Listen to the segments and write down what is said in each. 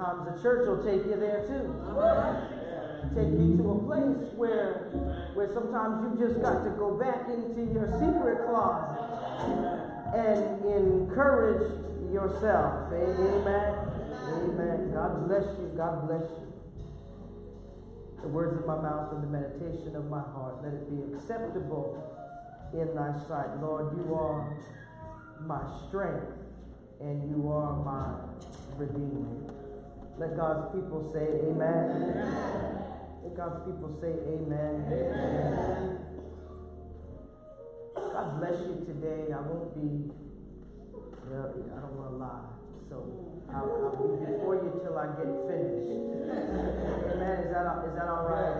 Sometimes the church will take you there too. Take you to a place where sometimes you just got to go back into your secret closet and encourage yourself. Amen. Amen. God bless you. God bless you. The words of my mouth and the meditation of my heart, let it be acceptable in thy sight. Lord, you are my strength and you are my redeemer. Let God's people say amen. Let God's people say amen. Amen. God bless you today. I won't be, well, I don't want to lie. So I'll be before you till I get finished. Amen. Is that all right?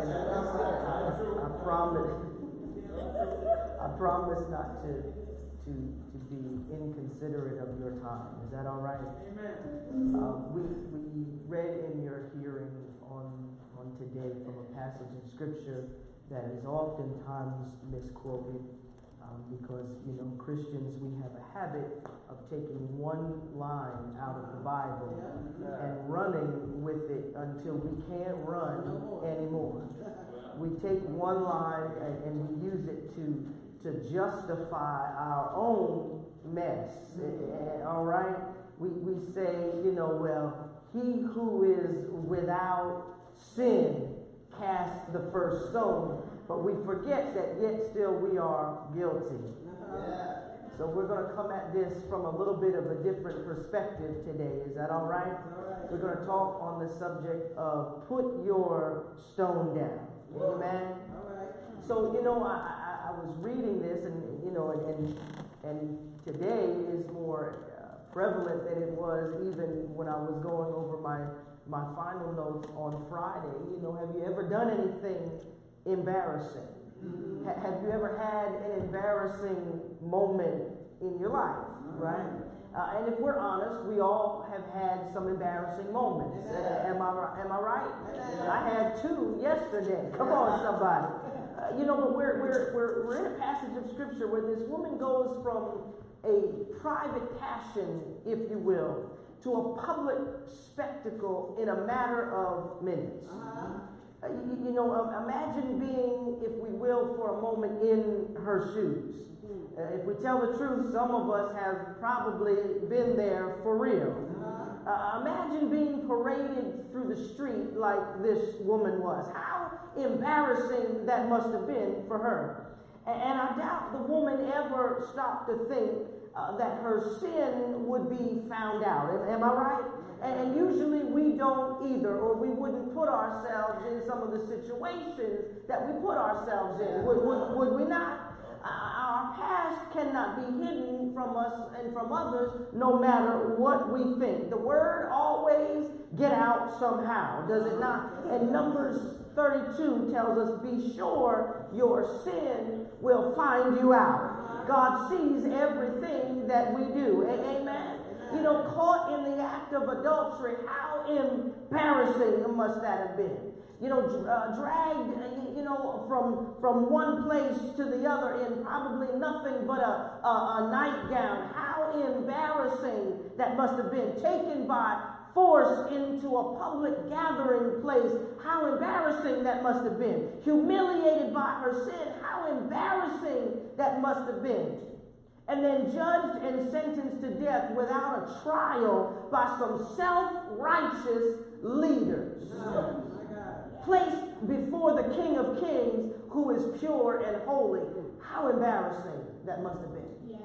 I promise not to be inconsiderate of your time. Is that all right? Amen. We read in your hearing on today from a passage of scripture that is oftentimes misquoted. Because, Christians, we have a habit of taking one line out of the Bible and running with it until we can't run anymore. We take one line and we use it to justify our own mess. All right? We say, well, he who is without sin cast the first stone. But we forget that yet still we are guilty. So we're going to come at this from a little bit of a different perspective today. Is that all right? We're going to talk on the subject of put your stone down. Amen? So, I was reading this and today is more prevalent than it was even when I was going over my final notes on Friday. Have you ever done anything embarrassing? Have you ever had an embarrassing moment in your life, right? And if we're honest, we all have had some embarrassing moments. Am I right? I had 2 yesterday. Come on, somebody. But we're in a passage of scripture where this woman goes from a private passion, if you will, to a public spectacle in a matter of minutes. Imagine being, if we will, for a moment in her shoes. If we tell the truth, some of us have probably been there for real. Imagine being paraded through the street like this woman was. How embarrassing that must have been for her. And I doubt the woman ever stopped to think that her sin would be found out. Am I right? And usually we don't either, or we wouldn't put ourselves in some of the situations that we put ourselves in. Would we not? Our past cannot be hidden from us and from others, no matter what we think. The word always get out somehow, does it not? And Numbers 32 tells us, be sure your sin will find you out. God sees everything that we do. Amen? Caught in the act of adultery, how embarrassing must that have been? Dragged, from one place to the other in probably nothing but a nightgown. How embarrassing that must have been. Taken by force into a public gathering place. How embarrassing that must have been. Humiliated by her sin. How embarrassing that must have been. And then judged and sentenced to death without a trial by some self-righteous leaders. Placed before the King of Kings, who is pure and holy. How embarrassing that must have been. Yes.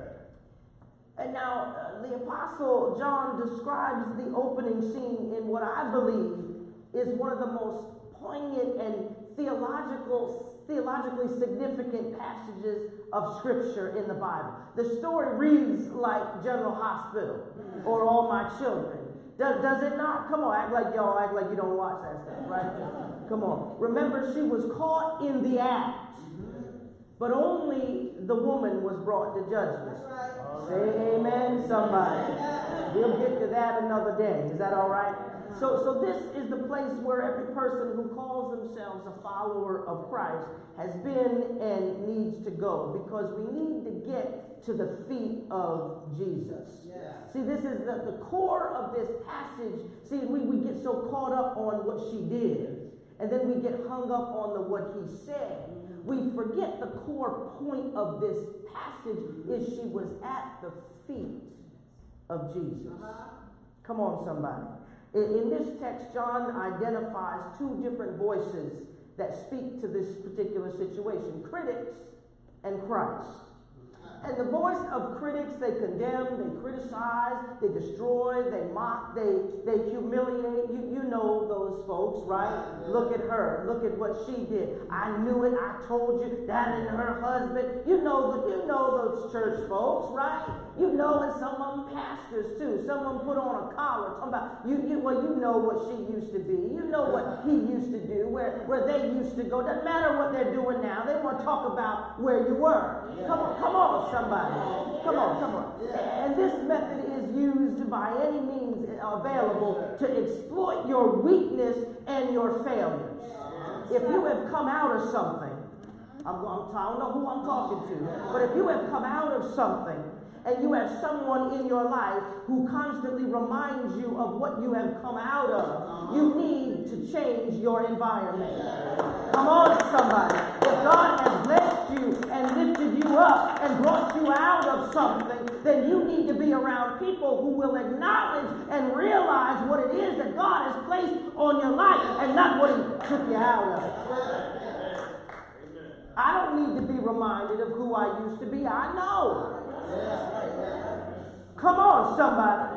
And now, the Apostle John describes the opening scene in what I believe is one of the most poignant and theologically significant passages of Scripture in the Bible. The story reads like General Hospital or All My Children. Does it not? Come on, act like you don't watch that stuff, right? Come on. Remember, she was caught in the act. but only the woman was brought to judgment. Right. Say amen, somebody. We'll get to that another day. Is that all right? So this is the place where every person who calls themselves a follower of Christ has been and needs to go, because we need to get to the feet of Jesus. Yeah. See, this is the core of this passage. See, we get so caught up on what she did, and then we get hung up on what he said. We forget the core point of this passage is she was at the feet of Jesus. Come on, somebody. In this text, John identifies two different voices that speak to this particular situation: critics and Christ. And the voice of critics, they condemn, they criticize, they destroy, they mock, they humiliate. You know those folks, right? Look at her. Look at what she did. I knew it. I told you. That and her husband. You know those church folks, right? You know, and some of them pastors too. Some of them put on a collar. Talking about you know what she used to be. You know what he used to do, where they used to go. Doesn't matter what they're doing now. They want to talk about where you were. Come on, somebody. Come on. And this method is used by any means available to exploit your weakness and your failures. If you have come out of something, I don't know who I'm talking to, but if you have come out of something, and you have someone in your life who constantly reminds you of what you have come out of, you need to change your environment. Come on, somebody. If God has blessed you and lifted you up and brought you out of something, then you need to be around people who will acknowledge and realize what it is that God has placed on your life and not what he took you out of. I don't need to be reminded of who I used to be. I know. Come on, somebody.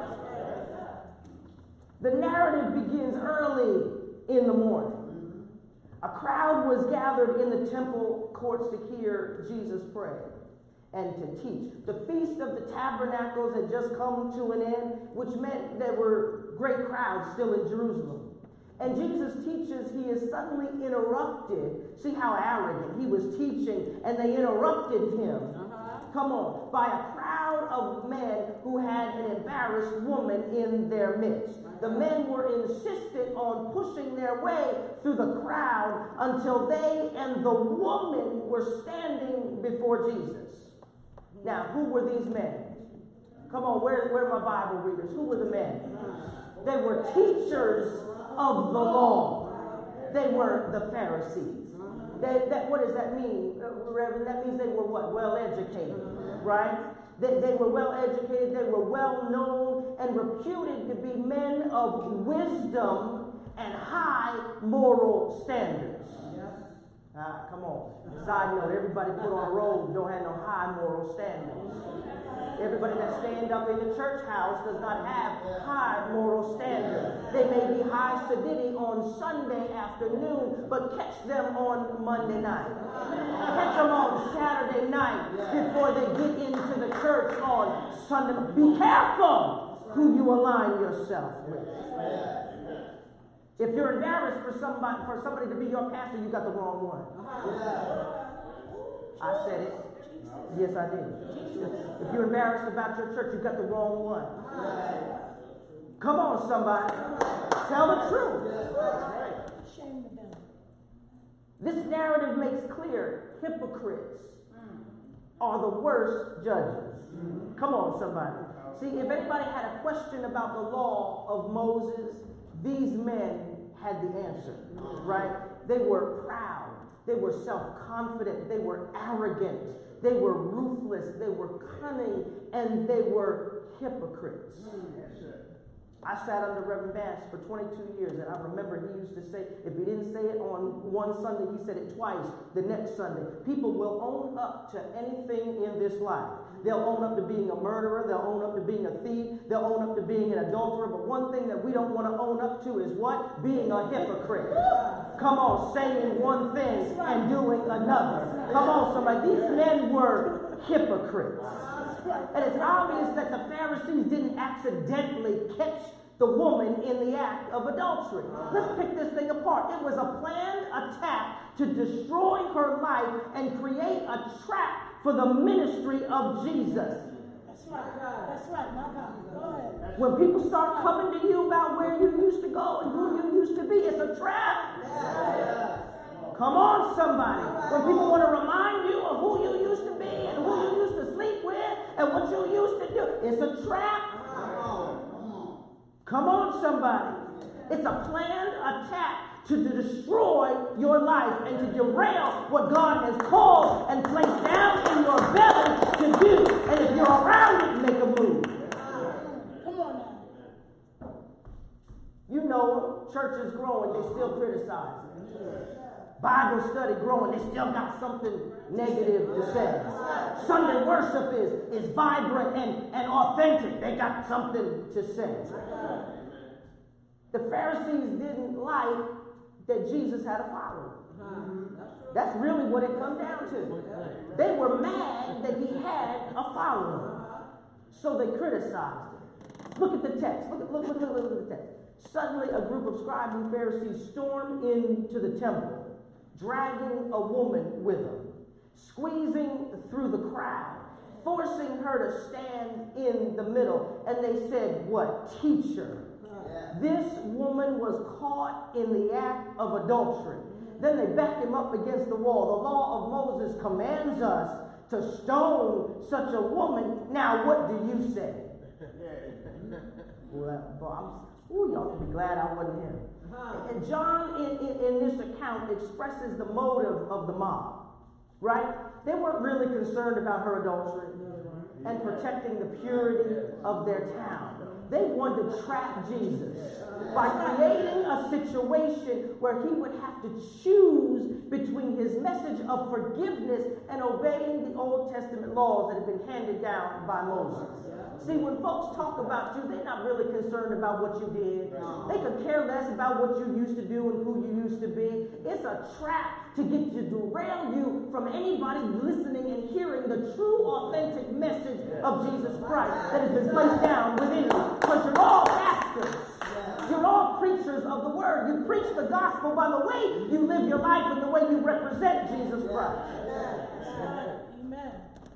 The narrative begins early in the morning. A crowd was gathered in the temple courts to hear Jesus pray and to teach. The Feast of the Tabernacles had just come to an end, which meant there were great crowds still in Jerusalem. And Jesus teaches, he is suddenly interrupted. See how arrogant. He was teaching, and they interrupted him. Come on, by a crowd of men who had an embarrassed woman in their midst. The men were insistent on pushing their way through the crowd until they and the woman were standing before Jesus. Now, who were these men? Come on, where are my Bible readers? Who were the men? They were teachers of the law. They were the Pharisees. What does that mean, Reverend? That means they were what? Well educated, right? They were well educated, they were well known and reputed to be men of wisdom and high moral standards. Come on. Side note, everybody put on a robe don't have no high moral standards. Everybody that stand up in the church house does not have high moral standards. They may be high sedity on Sunday afternoon, but catch them on Monday night. Catch them on Saturday night before they get into the church on Sunday. Be careful who you align yourself with. If you're embarrassed for somebody to be your pastor, you got the wrong one. I said it. Yes, I did. If you're embarrassed about your church, you got the wrong one. Come on, somebody. Tell the truth. This narrative makes clear hypocrites are the worst judges. Come on, somebody. See, if anybody had a question about the law of Moses, these men had the answer, right? They were proud. They were self-confident. They were arrogant. They were ruthless. They were cunning. And they were hypocrites. I sat under Reverend Bass for 22 years, and I remember he used to say, if he didn't say it on one Sunday, he said it twice the next Sunday. People will own up to anything in this life. They'll own up to being a murderer. They'll own up to being a thief. They'll own up to being an adulterer. But one thing that we don't want to own up to is what? Being a hypocrite. Come on, saying one thing and doing another. Come on, somebody. These men were hypocrites. And it's obvious that the Pharisees didn't accidentally catch the woman in the act of adultery. Let's pick this thing apart. It was a planned attack to destroy her life and create a trap for the ministry of Jesus. That's right. That's right, my God. Go ahead. When people start coming to you about where you used to go and who you used to be, it's a trap. Come on, somebody. When people want to remind you of who you used to be and who you used to sleep with and what you used to do, it's a trap. Come on, somebody. It's a planned attack to destroy your life and to derail what God has called and placed down in your belly to do. And if you're around it, make a move. Come on now. You know, church is growing, they still criticize. Bible study growing, they still got something negative to say. Sunday worship is vibrant and authentic. They got something to say. The Pharisees didn't like that Jesus had a following. That's really what it comes down to. They were mad that he had a following. So they criticized him. Look at the text. Look at the text. Suddenly a group of scribes and Pharisees stormed into the temple, dragging a woman with them, squeezing through the crowd, forcing her to stand in the middle. And they said, what? Teacher. This woman was caught in the act of adultery. Then they backed him up against the wall. The law of Moses commands us to stone such a woman. Now, what do you say? Well, y'all can be glad I wasn't here. And John, in this account, expresses the motive of the mob, right? They weren't really concerned about her adultery and protecting the purity of their town. They wanted to trap Jesus by creating a situation where he would have to choose between his message of forgiveness and obeying the Old Testament laws that had been handed down by Moses. See, when folks talk about you, they're not really concerned about what you did. They could care less about what you used to do and who you used to be. It's a trap to get you, derail you from anybody listening and hearing the true, authentic message of Jesus Christ that has been placed down within you. Because you're all pastors. You're all preachers of the word. You preach the gospel by the way you live your life and the way you represent Jesus Christ. Amen.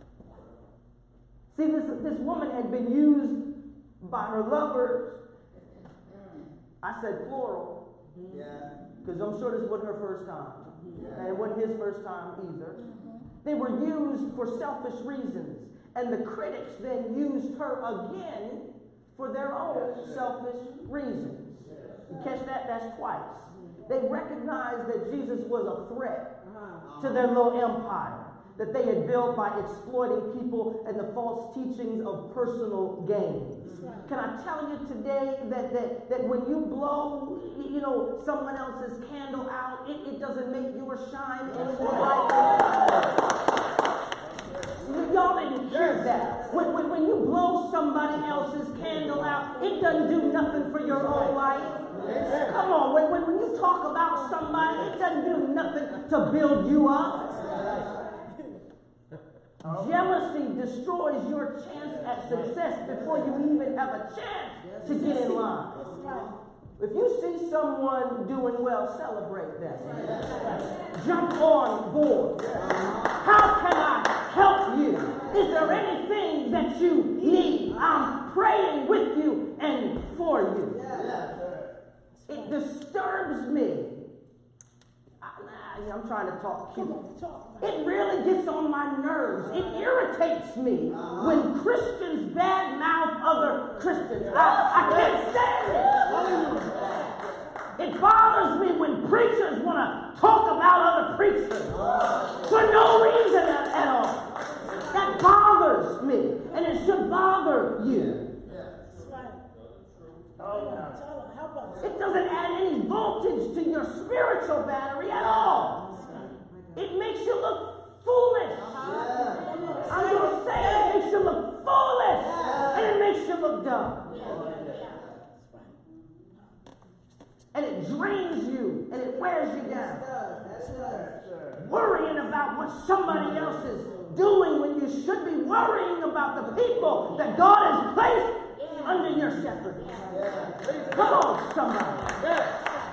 See, this woman had been used by her lovers. I said plural. Because I'm sure this wasn't her first time. And it wasn't his first time either. They were used for selfish reasons. And the critics then used her again for their own selfish reasons. You catch that? That's twice. They recognized that Jesus was a threat to their little empire that they had built by exploiting people and the false teachings of personal gains. Can I tell you today that when you blow, someone else's candle out, it doesn't make yours shine any more brightly. Y'all didn't hear that. When you blow somebody else's candle out, it doesn't do nothing for your own life. Come on, when you talk about somebody, it doesn't do nothing to build you up. Jealousy destroys your chance at success before you even have a chance to get in line. If you see someone doing well, celebrate them. Jump on board. How can I help you? Is there anything that you need? I'm praying with you and for you. It disturbs me. I'm trying to talk cute. It really gets on my nerves. It irritates me when Christians badmouth other Christians. I can't stand it. It bothers me when preachers want to talk about other preachers for no reason at all. That bothers me, and it should bother you. It doesn't add any voltage to your spiritual battery at all. It makes you look foolish. I'm going to say it makes you look foolish. And it makes you look dumb. And it drains you. And it wears you down. Worrying about what somebody else is doing when you should be worrying about the people that God has placed under your shepherd. Come on, somebody.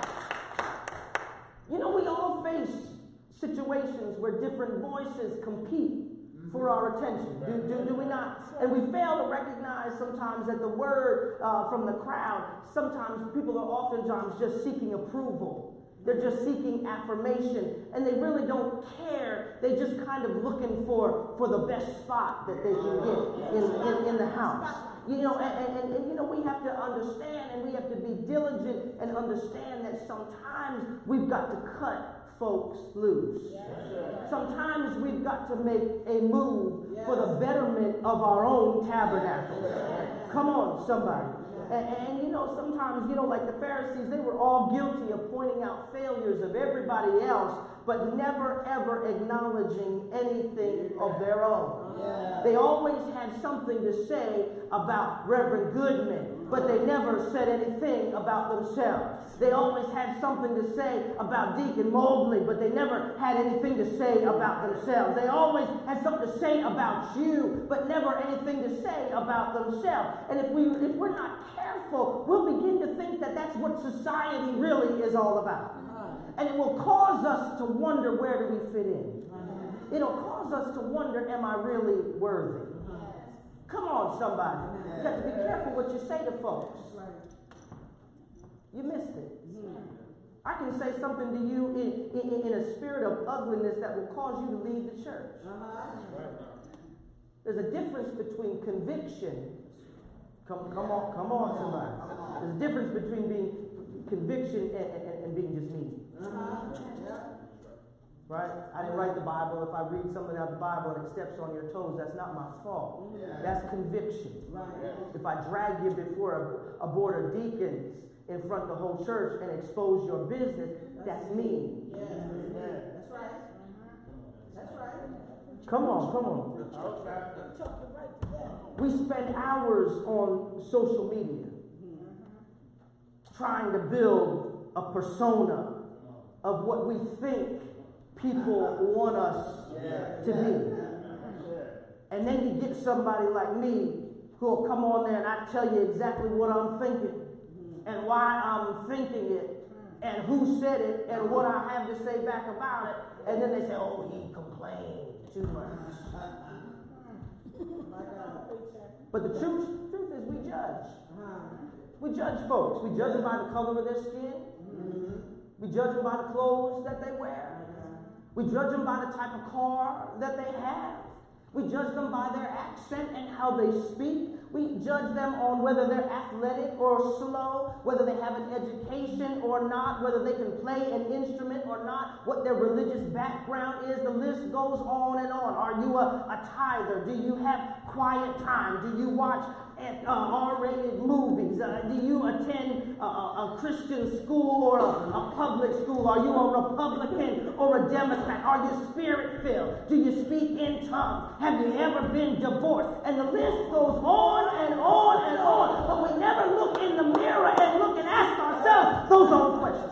You know, we all face situations where different voices compete for our attention. Do we not? And we fail to recognize sometimes that the word from the crowd, sometimes people are oftentimes just seeking approval. They're just seeking affirmation, and they really don't care. They just kind of looking for the best spot that they can get in the house. You know, and you know, we have to understand, and we have to be diligent and understand that sometimes we've got to cut folks loose. Sometimes we've got to make a move for the betterment of our own tabernacle. Come on, somebody. And you know, sometimes, you know, like the Pharisees, they were all guilty of pointing out failures of everybody else, but never ever acknowledging anything of their own. They always had something to say about Reverend Goodman, but they never said anything about themselves. They always had something to say about Deacon Mobley, but they never had anything to say about themselves. They always had something to say about you, but never anything to say about themselves. And if we're not careful, we'll begin to think that that's what society really is all about. And it will cause us to wonder, where do we fit in? It'll cause us to wonder, am I really worthy? Come on, somebody. You got to be careful what you say to folks. You missed it. I can say something to you in a spirit of ugliness that will cause you to leave the church. There's a difference between conviction. Come on, somebody. There's a difference between being conviction and being just mean. Right? I didn't write the Bible. If I read something out of the Bible and it steps on your toes, that's not my fault. That's conviction. If I drag you before a board of deacons in front of the whole church and expose your business, that's mean. That's right. That's right. Come on. We spend hours on social media trying to build a persona of what we think people want us to be. And then you get somebody like me who will come on there and I tell you exactly what I'm thinking and why I'm thinking it and who said it and what I have to say back about it. And then they say, oh, he complained too much. But the truth is we judge. We judge folks. We judge them by the color of their skin. We judge them by the clothes that they wear. We judge them by the type of car that they have. We judge them by their accent and how they speak. We judge them on whether they're athletic or slow, whether they have an education or not, whether they can play an instrument or not, what their religious background is. The list goes on and on. Are you a tither? Do you have quiet time? Do you watch R-rated movies? Do you attend a Christian school or a public school? Are you a Republican or a Democrat? Are you spirit-filled? Do you speak in tongues? Have you ever been divorced? And the list goes on and on and on. But we never look in the mirror and look and ask ourselves those old questions.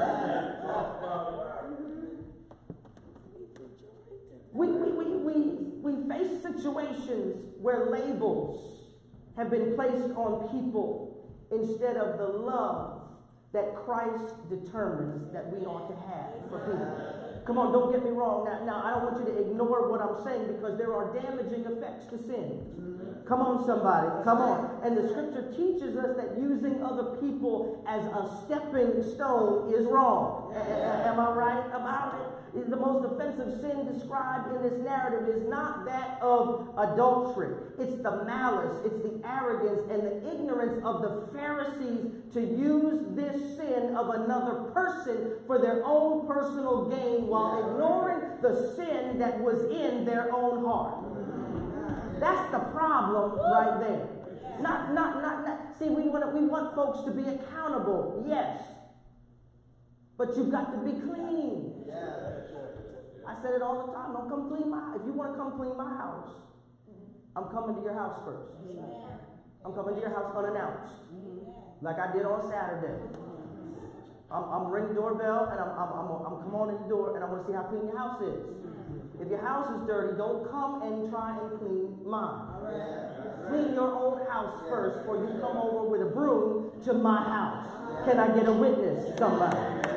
We face situations where labels have been placed on people instead of the love that Christ determines that we ought to have for people. Come on, don't get me wrong. Now, I don't want you to ignore what I'm saying because there are damaging effects to sin. Come on, somebody. Come on. And the scripture teaches us that using other people as a stepping stone is wrong. Am I right about it? The most offensive sin described in this narrative is not that of adultery. It's the malice, it's the arrogance, and the ignorance of the Pharisees to use this sin of another person for their own personal gain while ignoring the sin that was in their own heart. That's the problem right there. Not. See, we want folks to be accountable, yes. But you've got to be clean. I said it all the time. Don't come clean my house. If you want to come clean my house, I'm coming to your house first. I'm coming to your house unannounced, like I did on Saturday. I'm ringing the doorbell and I'm come on in the door and I want to see how clean your house is. If your house is dirty, don't come and try and clean mine. Clean your own house first before you come over with a broom to my house. Can I get a witness, somebody?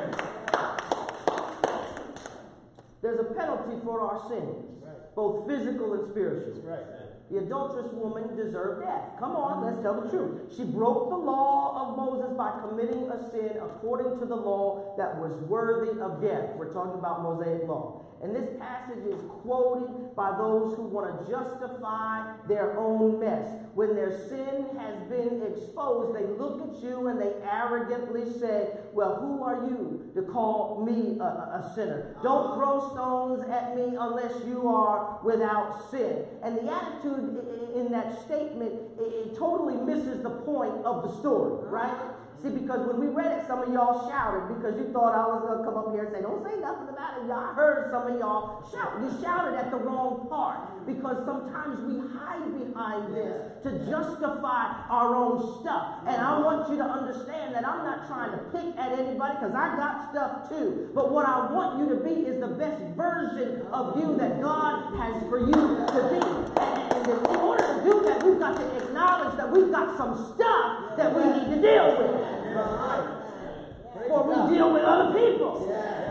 There's a penalty for our sins, both physical and spiritual. The adulterous woman deserved death. Come on, let's tell the truth. She broke the law of Moses by committing a sin according to the law that was worthy of death. We're talking about Mosaic law. And this passage is quoted by those who want to justify their own mess. When their sin has been exposed, they look at you and they arrogantly say, well, who are you to call me a sinner? Don't throw stones at me unless you are without sin. And the attitude in that statement, it totally misses the point of the story, right? See, because when we read it, some of y'all shouted because you thought I was going to come up here and say, don't say nothing about it. Y'all heard some of y'all shout. You shouted at the wrong part because sometimes we hide behind this to justify our own stuff. And I want you to understand that I'm not trying to pick at anybody because I got stuff too. But what I want you to be is the best version of you that God has for you to be. And in order to do that, we've got to acknowledge that we've got some stuff that we need to deal with. Or we deal with other people.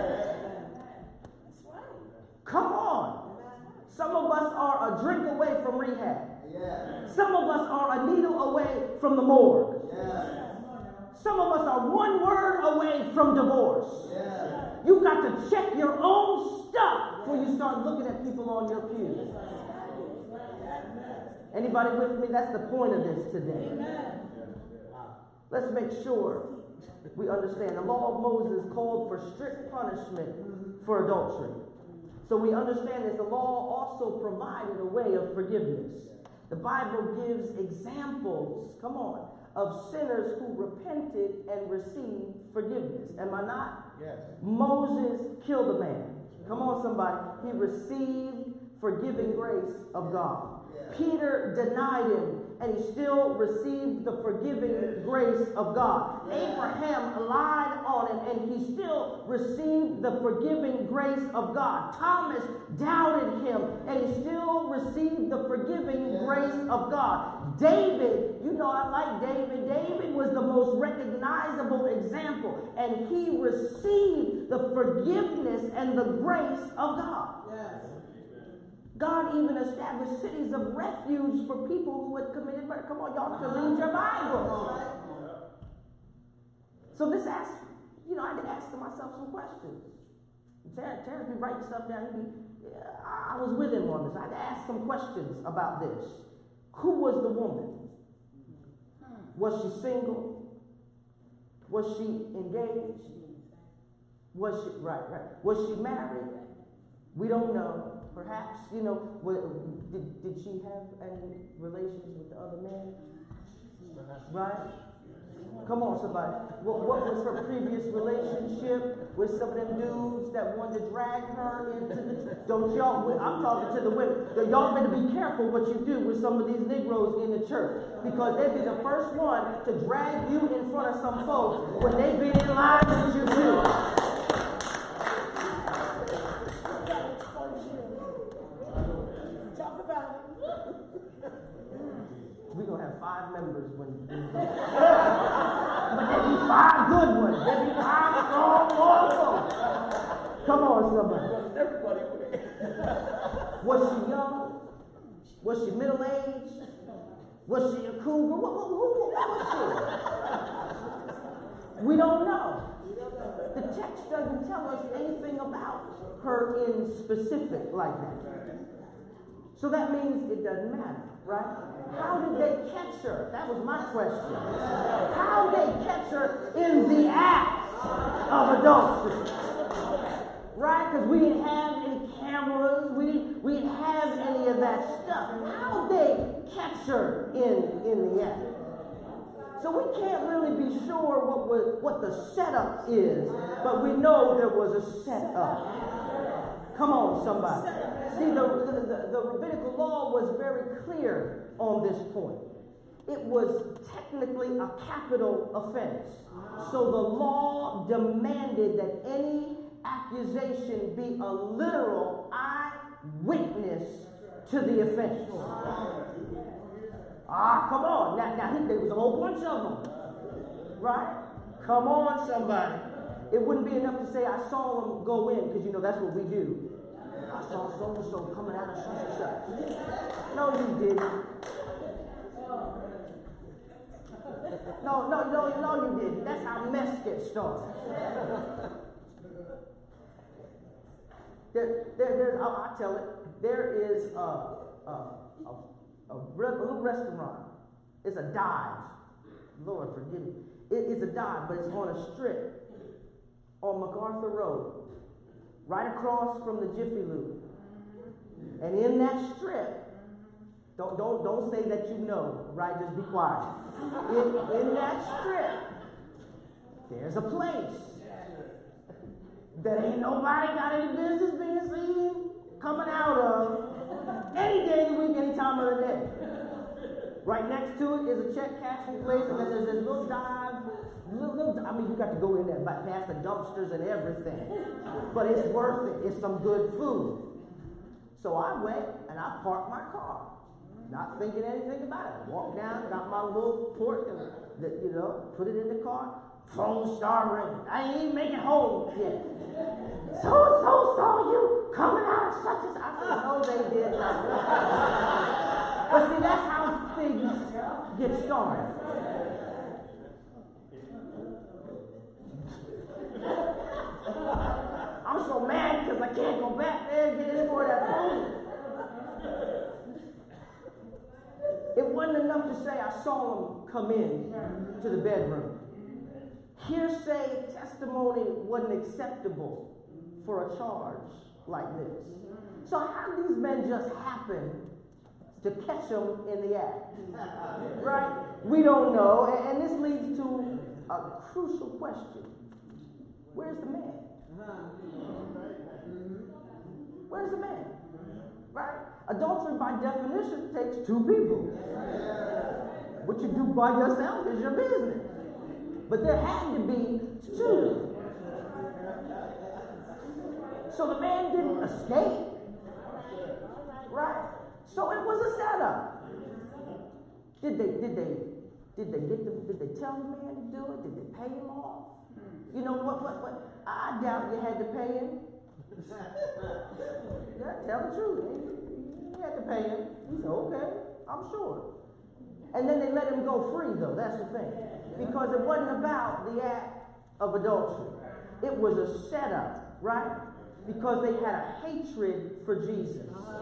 Come on. Some of us are a drink away from rehab. Some of us are a needle away from the morgue. Some of us are one word away from divorce. You've got to check your own stuff before you start looking at people on your pew. Anybody with me? That's the point of this today. Let's make sure we understand. The law of Moses called for strict punishment for adultery. So we understand that the law also provided a way of forgiveness. The Bible gives examples, come on, of sinners who repented and received forgiveness. Am I not? Yes. Moses killed a man. Come on, somebody. He received forgiving grace of God. Peter denied him, and he still received the forgiving grace of God. Abraham lied on him, and he still received the forgiving grace of God. Thomas doubted him, and he still received the forgiving grace of God. David, you know I like David. David was the most recognizable example, and he received the forgiveness and the grace of God. God even established cities of refuge for people who had committed murder. Come on, y'all can read your Bible. So this asks, I had to ask myself some questions. Terrence be writing stuff down. I was with him on this. I had to ask some questions about this. Who was the woman? Was she single? Was she engaged? Was she, right. Was she married? We don't know. Perhaps, did she have any relations with the other men? Right? Come on, somebody. What was her previous relationship with some of them dudes that wanted to drag her into the... Don't y'all... I'm talking to the women. Y'all better be careful what you do with some of these Negroes in the church. Because they'd be the first one to drag you in front of some folks when they've been in line with you too. We're going to have 5 members when but there be 5 good ones. There be 5 strong also. Come on, somebody. Everybody. Was she young? Was she middle-aged? Was she a cougar? Who was she? We don't know. The text doesn't tell us anything about her in specific like that. So that means it doesn't matter, right? How did they catch her? That was my question. How did they catch her in the act of adultery? Right? Because we didn't have any cameras. We didn't have any of that stuff. How did they catch her in the act? So we can't really be sure what the setup is, but we know there was a setup. Come on, somebody. See, the rabbinical law was very clear on this point. It was technically a capital offense. So the law demanded that any accusation be a literal eyewitness to the offense. Ah, come on. Now there was a whole bunch of them. Right? Come on, somebody. It wouldn't be enough to say, I saw them go in, because you know that's what we do. I saw so-and-so coming out of such and such. No, you didn't. No, you didn't. That's how mess gets started. I'll tell it. There is a little restaurant. It's a dive. Lord forgive me. It is a dive, but it's on a strip on MacArthur Road, right across from the Jiffy Lube. And in that strip, don't say that you know, right? Just be quiet. In that strip, there's a place that ain't nobody got any business being seen coming out of any day of the week, any time of the day. Right next to it is a check cashing place, and then there's this little dive. I mean, you got to go in there past the dumpsters and everything. But it's worth it. It's some good food. So I went and I parked my car, not thinking anything about it. Walked down, got my little port, and, put it in the car. Phone started ringing. I ain't even make it home yet. So saw you coming out of such and such. I said, no, they did not. But see, that's how things get started. I'm so mad because I can't go back there and get any more of that phone. It wasn't enough to say I saw him come in to the bedroom. Hearsay testimony wasn't acceptable for a charge like this. So how did these men just happen to catch him in the act? Right? We don't know. And this leads to a crucial question. Where's the man? Where's the man? Right? Adultery by definition takes two people. What you do by yourself is your business. But there had to be two. So the man didn't escape. Right? So it was a setup. Did they tell the man to do it? Did they pay him off? You know what? I doubt you had to pay him. Yeah, tell the truth. You had to pay him. He said, okay, I'm sure. And then they let him go free, though. That's the thing. Because it wasn't about the act of adultery. It was a setup, right? Because they had a hatred for Jesus.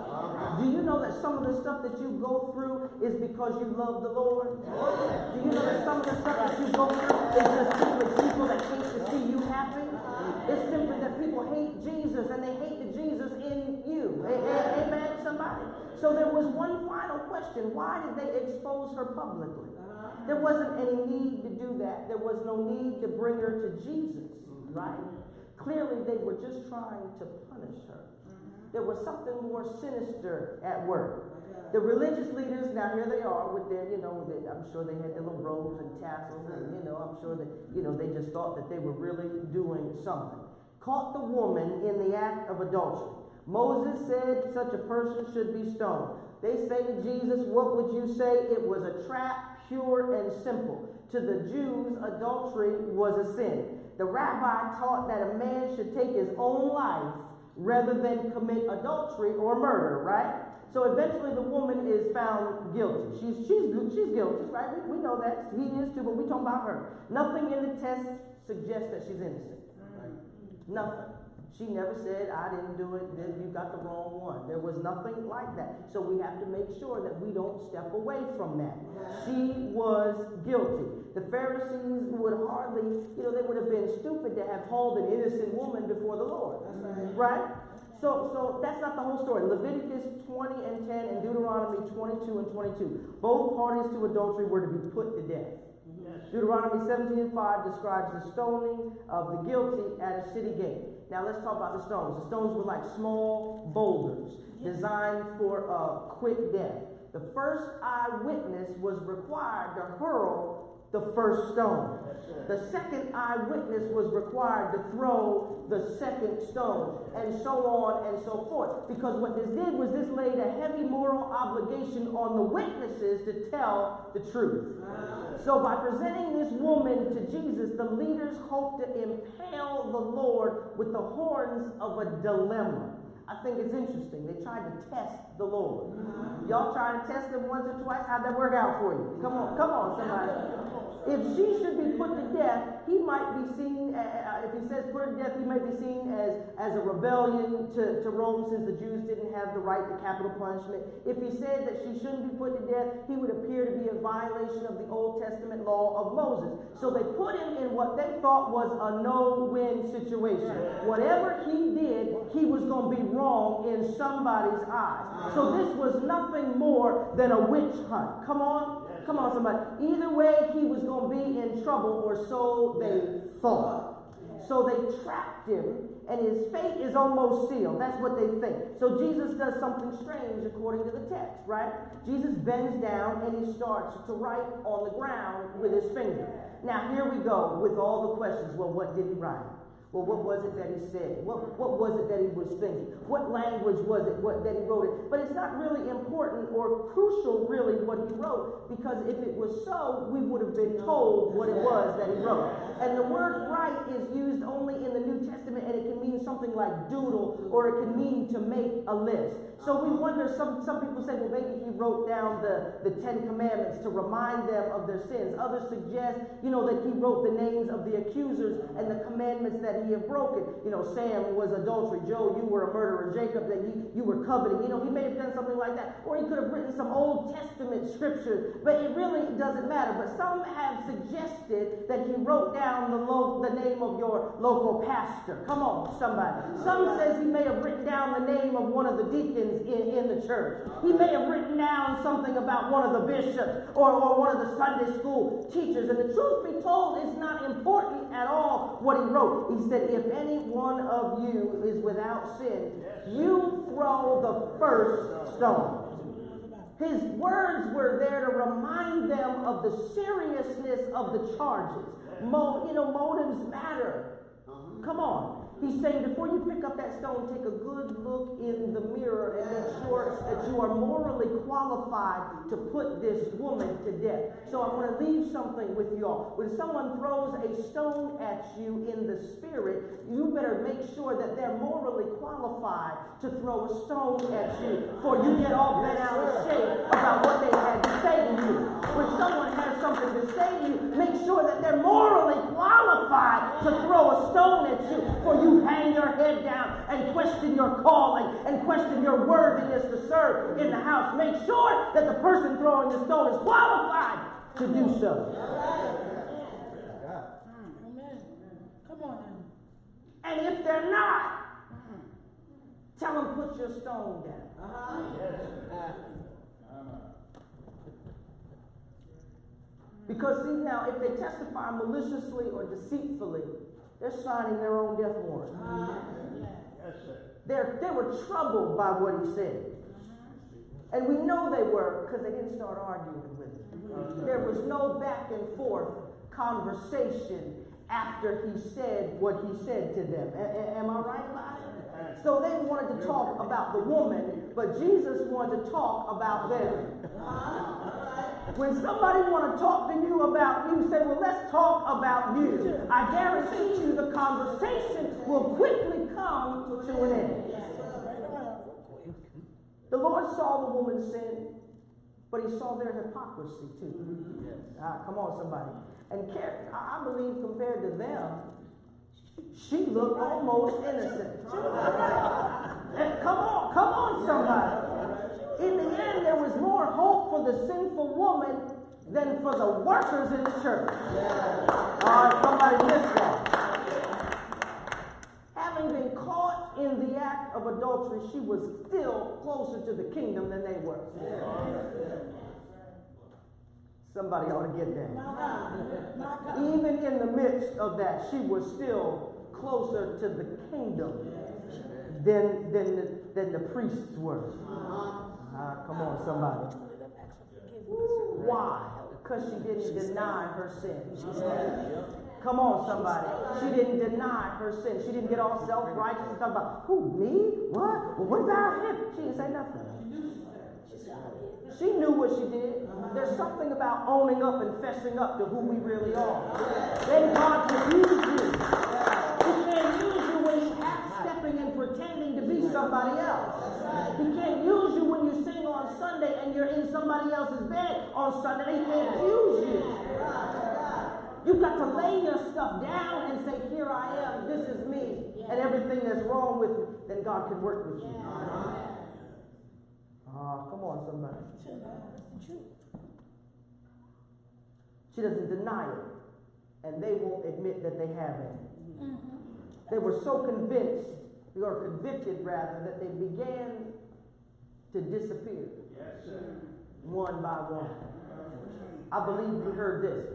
Do you know that some of the stuff that you go through is because you love the Lord? Do you know that some of the stuff that you go through is just simply people that hate to see you happy? It's simply that people hate Jesus and they hate the Jesus in you. Amen, somebody? So there was one final question. Why did they expose her publicly? There wasn't any need to do that. There was no need to bring her to Jesus, right? Clearly, they were just trying to punish her. There was something more sinister at work. The religious leaders, now here they are with their, I'm sure they had their little robes and tassels, and, I'm sure that, they just thought that they were really doing something. Caught the woman in the act of adultery. Moses said such a person should be stoned. They say to Jesus, what would you say? It was a trap, pure and simple. To the Jews, adultery was a sin. The rabbi taught that a man should take his own life rather than commit adultery or murder, right? So eventually the woman is found guilty. She's guilty, right? We know that. He is too, but we're talking about her. Nothing in the test suggests that she's innocent. Nothing. She never said, I didn't do it, then you got the wrong one. There was nothing like that. So we have to make sure that we don't step away from that. She was guilty. The Pharisees would hardly, they would have been stupid to have hauled an innocent woman before the Lord. That's right? So that's not the whole story. Leviticus 20 and 10 and Deuteronomy 22 and 22. Both parties to adultery were to be put to death. Deuteronomy 17 and 5 describes the stoning of the guilty at a city gate. Now let's talk about the stones. The stones were like small boulders designed for a quick death. The first eyewitness was required to hurl the first stone. The second eyewitness was required to throw the second stone, and so on and so forth. Because what this did was this laid a heavy moral obligation on the witnesses to tell the truth. So by presenting this woman to Jesus, the leaders hoped to impale the Lord with the horns of a dilemma. I think it's interesting. They tried to test the Lord. Y'all trying to test him once or twice? How'd that work out for you? Come on, somebody. If she should be put to death, he might be seen, if he says put her to death, he might be seen as a rebellion to Rome, since the Jews didn't have the right to capital punishment. If he said that she shouldn't be put to death, he would appear to be a violation of the Old Testament law of Moses. So they put him in what they thought was a no-win situation. Whatever he did, he was going to be wrong in somebody's eyes. So this was nothing more than a witch hunt. Come on, somebody. Either way, he was going to be in trouble, or so they thought. So they trapped him, and his fate is almost sealed. That's what they think. So Jesus does something strange according to the text, right? Jesus bends down and he starts to write on the ground with his finger. Now here we go with all the questions. Well, what did he write? Well, what was it that he said? What was it that he was thinking? What language was it that he wrote it? But it's not really important or crucial, really, what he wrote, because if it was so, we would have been told what it was that he wrote. And the word write is used only in the New Testament, and it can mean something like doodle, or it can mean to make a list. So we wonder, some people say, well, maybe he wrote down the Ten Commandments to remind them of their sins. Others suggest, that he wrote the names of the accusers and the commandments that he had broken. Sam was adultery. Joe, you were a murderer. Jacob, that you were coveting. He may have done something like that. Or he could have written some Old Testament scriptures. But it really doesn't matter. But some have suggested that he wrote down the name of your local pastor. Come on, somebody. Some says he may have written down the name of one of the deacons in the church. He may have written down something about one of the bishops or one of the Sunday school teachers. And the truth be told, it's not important at all what he wrote. He said, if any one of you is without sin, you throw the first stone. His words were there to remind them of the seriousness of the charges. Motives matter. Come on. He's saying, before you pick up that stone, take a good look in the mirror and make sure that you are morally qualified to put this woman to death. So I want to leave something with you all. When someone throws a stone at you in the spirit, you better make sure that they're morally qualified to throw a stone at you, for you get all bent out of shape about what they had to say to you. When someone has something to say to you, make sure that they're morally qualified to throw a stone at you, for you hang your head down and question your calling and question your worthiness to serve in the house. Make sure that the person throwing the stone is qualified to do so. Amen. Come on. And if they're not, tell them, put your stone down. Because see, now, if they testify maliciously or deceitfully, they're signing their own death warrant. They were troubled by what he said. And we know they were, because they didn't start arguing with him. There was no back and forth conversation after he said what he said to them. Am I right about it? So they wanted to talk about the woman, but Jesus wanted to talk about them. When somebody want to talk to you about you, say, well, let's talk about you. I guarantee you the conversation will quickly come to an end. The Lord saw the woman's sin, but he saw their hypocrisy too. Come on, somebody. And I believe compared to them, she looked almost innocent. Come on, somebody. In the end, there was more hope for the sinful woman than for the workers in the church. All right, somebody missed that. Having been caught in the act of adultery, she was still closer to the kingdom than they were. Somebody ought to get that. Even in the midst of that, she was still closer to the kingdom than the priests were. Come on, somebody. Why? Because she didn't deny her sin. Come on, somebody. She didn't deny her sin. She didn't get all self-righteous and talk about, who, me? What? Well, what about him? She didn't say nothing. She knew what she did. There's something about owning up and fessing up to who we really are. Then God can use you. He can't use you when you're half-stepping and pretending to be somebody else. He can't use you when you sing on Sunday and you're in somebody else's bed on Sunday. He can't use you. You've got to lay your stuff down and say, here I am, this is me, and everything that's wrong with me, then God can work with you. Come on, somebody. She doesn't deny it, and they won't admit that they have it. They were so convinced, or convicted rather, that they began to disappear. Yes, sir. One by one. I believe we heard this.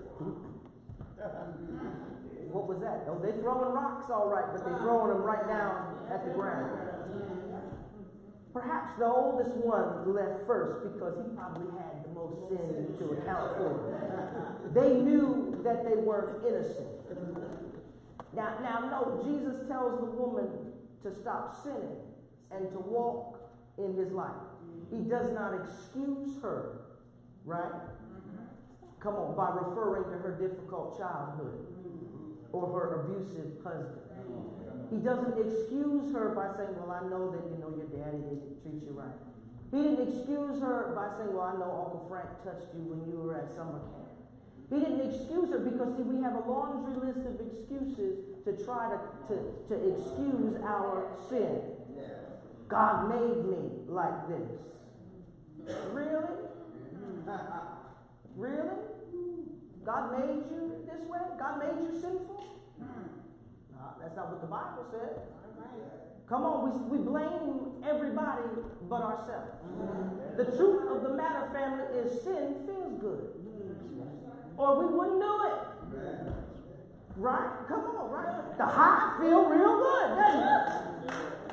What was that? Oh, they're throwing rocks all right, but they're throwing them right down at the ground. Perhaps the oldest one left first because he probably had the most sin to account for. They knew that they weren't innocent. Now, no, Jesus tells the woman to stop sinning and to walk in his light. He does not excuse her, right? Come on, by referring to her difficult childhood or her abusive husband. He doesn't excuse her by saying, well, I know that, your daddy didn't treat you right. He didn't excuse her by saying, well, I know Uncle Frank touched you when you were at summer camp. He didn't excuse her because, see, we have a laundry list of excuses to try to excuse our sin. God made me like this. Really? Really? God made you this way? God made you sinful? No, that's not what the Bible said. Come on, we blame everybody but ourselves. The truth of the matter, family, is sin feels good. Or we wouldn't do it. Right? Come on, right? The high feel real good, doesn't it?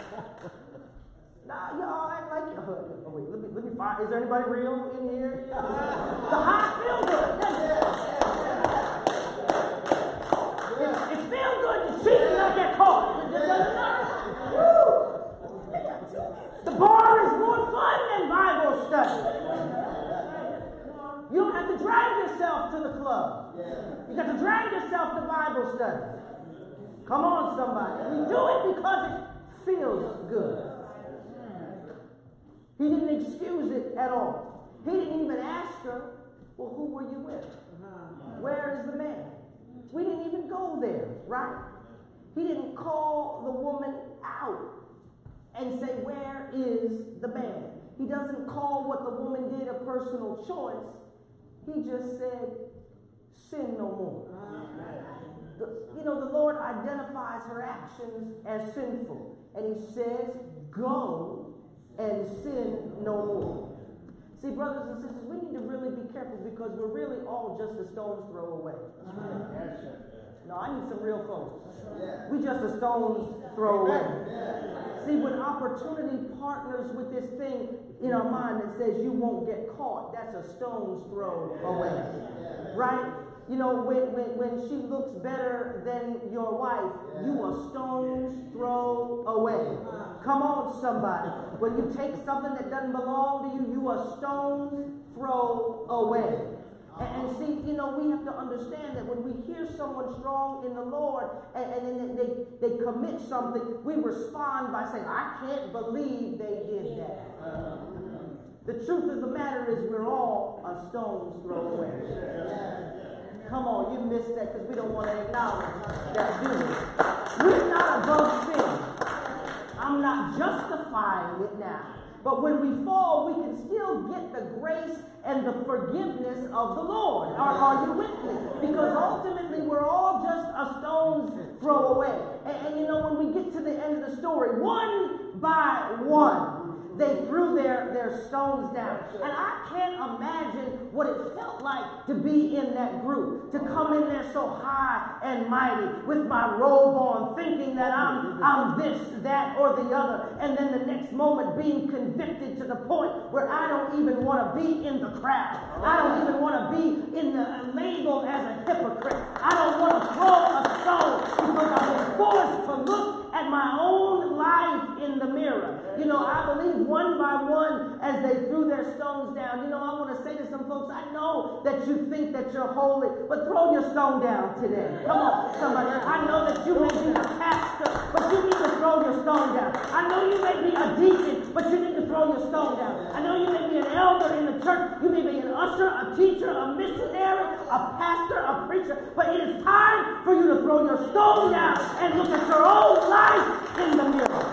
Nah, y'all act like wait, let me find. Is there anybody real in here? The high feel good, doesn't it? It feels good to cheat and not get caught. It doesn't matter. The bar is more fun than Bible study. You don't have to drag yourself to the club. You got to drag yourself to Bible study. Come on, somebody. We do it because it feels good. He didn't excuse it at all. He didn't even ask her, well, who were you with? Where is the man? We didn't even go there, right? He didn't call the woman out and say, where is the man? He doesn't call what the woman did a personal choice. He just said, sin no more. The Lord identifies her actions as sinful. And he says, go and sin no more. See, brothers and sisters, we need to really be careful because we're really all just a stone's throw away. No, I need some real folks. We just a stone's throw away. See, when opportunity partners with this thing in our mind that says you won't get caught, that's a stone's throw away. Right? When she looks better than your wife, you a stone's throw away. Come on, somebody. When you take something that doesn't belong to you, you a stone's throw away. And see, we have to understand that when we hear someone strong in the Lord and then they commit something, we respond by saying, I can't believe they did that. The truth of the matter is we're all a stone's throw away. Come on, you missed that because we don't want to acknowledge that, do we? We're not above sin. I'm not justifying it now. But when we fall, we can still get the grace and the forgiveness of the Lord. Are you with me? Because ultimately, we're all just a stone's throw away. And when we get to the end of the story, one by one, they threw their stones down. And I can't imagine what it felt like to be in that group, to come in there so high and mighty with my robe on, thinking that I'm this, that, or the other, and then the next moment being convicted to the point where I don't even want to be in the crowd. I don't even want to be in the labeled as a hypocrite. I don't want to throw a stone because I was forced to look at my own life in the mirror. You know, I believe one by one as they threw their stones down. You know, I want to say to some folks, I know that you think that you're holy, but throw your stone down today. Come on, somebody. I know that you may be a pastor, but you need to throw your stone down. I know you may be a deacon, but you need to throw your stone down. I know you may be an elder in the church. You may be an usher, a teacher, a missionary, a pastor, a preacher, but it is time for you to throw your stone down and look at your own life in the mirror.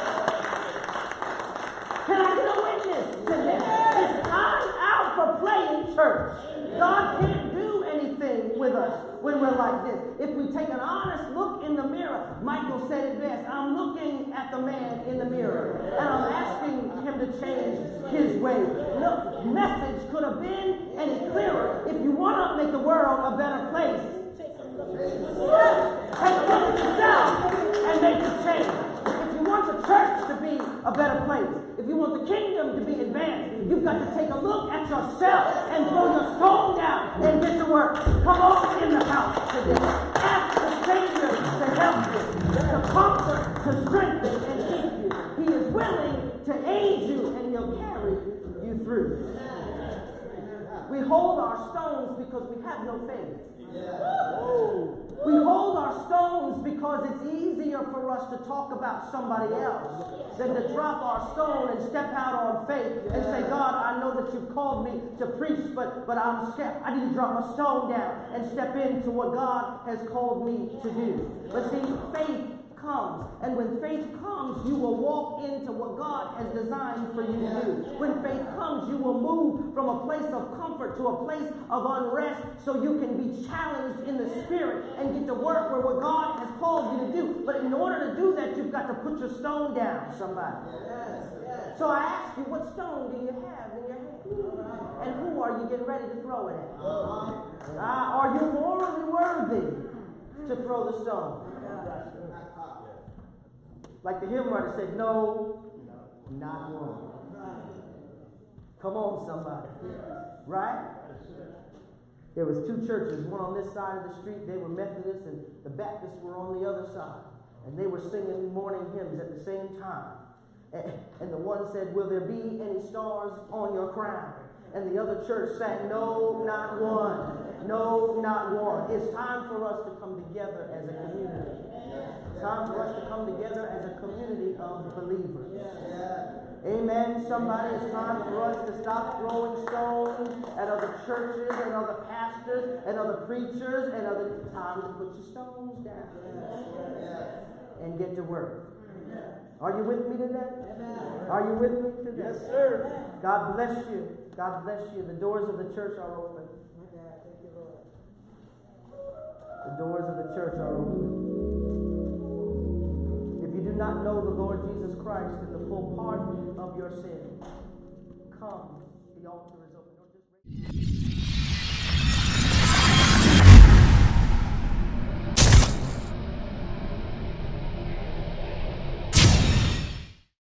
Can I get a witness today? It's time out for playing church. God can't do anything with us when we're like this. If we take an honest look in the mirror, Michael said it best, I'm looking at the man in the mirror and I'm asking him to change his ways. The message could have been any clearer. If you want to make the world a better place, take a look at yourself and make a change. If you want the church to be a better place, if you want the kingdom to be advanced, you've got to take a look at yourself and throw your stone down and get to work. Come on in the house today. Ask the Savior to help you, to comfort, to strengthen, and keep you. He is willing to aid you, and He'll carry you through. We hold our stones because we have no faith. We hold our stones because it's easier for us to talk about somebody else than to drop our stone and step out on faith and say, God, I know that you've called me to preach, but I'm scared. I need to drop my stone down and step into what God has called me to do. But see, faith comes. And when faith comes, you will walk into what God has designed for you to do. When faith comes, you will move from a place of comfort to a place of unrest so you can be challenged in the spirit and get to work where what God has called you to do. But in order to do that, you've got to put your stone down, somebody. So I ask you, what stone do you have in your hand? And who are you getting ready to throw it at? Are you morally worthy to throw the stone? Like the hymn writer said, no, not one. Come on, somebody. Right? There was two churches, one on this side of the street, they were Methodists, and the Baptists were on the other side. And they were singing morning hymns at the same time. And the one said, will there be any stars on your crown? And the other church sang, no, not one. No, not one. It's time for us to come together as a community. It's time for us to come together as a community of believers. Amen. Somebody, it's time for us to stop throwing stones at other churches and other pastors and other preachers and other time to put your stones down and get to work. Are you with me today? Are you with me today? Yes, sir. God bless you. God bless you. The doors of the church are open. The doors of the church are open. If you do not know the Lord Jesus Christ and the full pardon of your sin, come. The altar